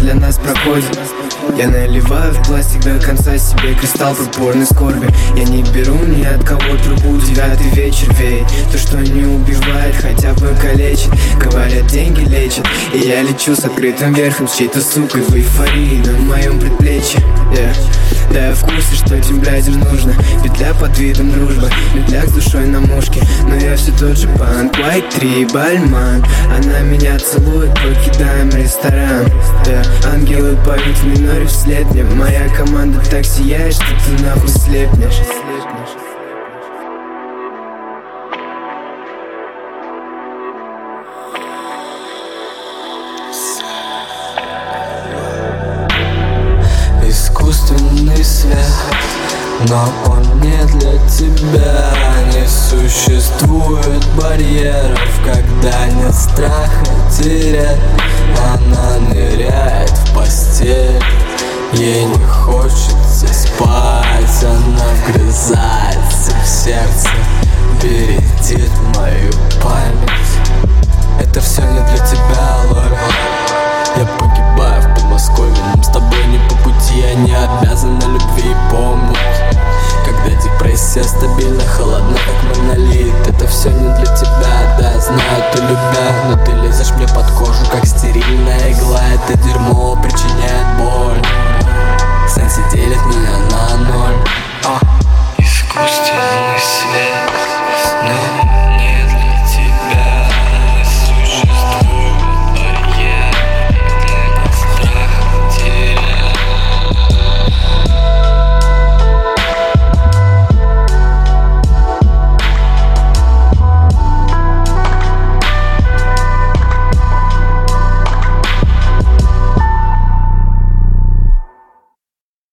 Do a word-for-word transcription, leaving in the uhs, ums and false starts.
для нас проходит. Я наливаю в пластик до конца себе кристалл пурпурной скорби. Я не беру ни от кого трубу, девятый вечер веет. То, что не убивает, хотя бы калечит. Говорят, деньги лечат, и я лечу с открытым верхом, с чьей-то сукой в эйфории на моем предплечье. yeah. Да, я в курсе, что этим блядям нужно. Петля под видом дружбы, медляк с душой на мушке. Но я все тот же панк, White три, Бальман. Она меня целует, покидаем ресторан. yeah. Ангелы поют в миноре вслед мне. Моя команда так сияет, что ты нахуй слепнешь. Искусственный свет, но он не для тебя. Не существует барьеров, когда нет страха терять. Она ныряет в постель, ей не хочется спать. Она вгрызается в сердце, бередит мою память. Это все не для тебя, Лора. Я погибаю в Подмосковье, нам с тобой не